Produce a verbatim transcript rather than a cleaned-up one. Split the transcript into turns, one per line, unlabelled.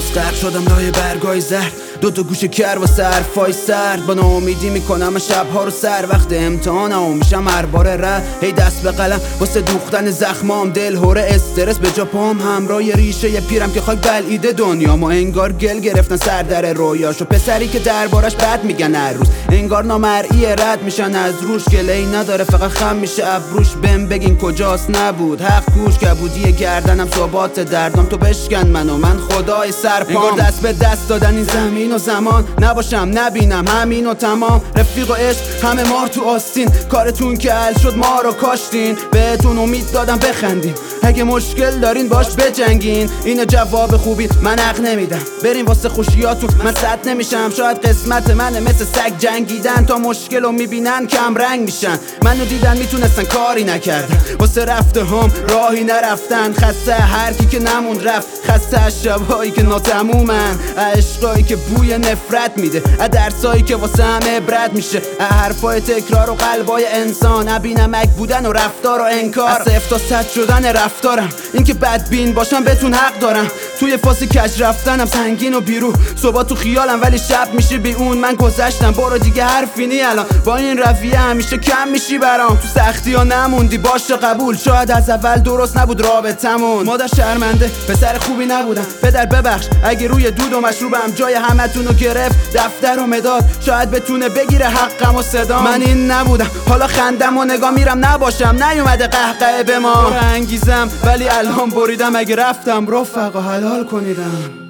غرق شدم لای برگای زرد، دو تا گوشه کر و حرفای سرد. با ناامیدی میکنم شبها رو سر، وقت امتحانم و میشم هر بار رد. هی دست به قلم واسه دوختن زخمام، دل هوره استرس به جا پام، همراه ریشه یه پیرم که خاک بلعیده دنیا. ما انگار گل گرفتن سر در رویاشو، پسری که دربارش بد میگن هر روز، انگار نامرئی رد میشن از روش. گله‌ای نداره فقط خم میشه ابروش، بهم بگین کجاست نبود حق گوش. کبودی گردنم ثبات دردم، تو بشکن منو من خدای سرپام. انگار دست به دست دادن این زمین و زمان، نباشم نبینم همین و تمام. رفیق و عشق همه مار تو آستین، کارتون که حل شد ما رو کاشتین. بهتون امید دادم بخندین، اگه مشکل دارین باش بجنگین. اینو جواب خوبی من حق نمیدم، بریم واسه خوشیاتون من صد نمیشم. شاید قسمت منه مثل سگ جنگیدن، تا مشکل رو میبینن کم رنگ میشن. منو دیدن میتونستن کاری نکردن، واسه رفته هم راهی نرفتن. خسته هر کی که نموند رفت، خسته از شبایی که ناتمومن، عشقایی که بوی نفرت میده، از درسایی که واسه همه عبرت میشه، حرفای تکرار و قلبای انسان، بی نمک بودن و رفتار و انکار. از صفر تا صد شدن رفتارم، این که بدبین باشم بهتون حق دارم. توی فاز کج رفتنم سنگین و بیرو، صبح تو خیالم ولی شب میشه بی اون. من گذشتم برو دیگه حرفی نی الان، با این رویه همیشه کم میشی برام. تو سختی ها نموندی باشه قبول، شاید از اول درست نبود رابطمون. مادر شرمنده پسر خوبی نبودم، پدر ببخش اگه روی دود و مشروبم جای همتونو گرفت. دفتر و مداد شاید بتونه بگیره حقم و صدام. من این نبودم حالا خندم و نگاه میرم نباشم، نیومده قهقه به ما انگیزم، ولی الان بریدم. اگه رفتم رفقا حلال کنیدم.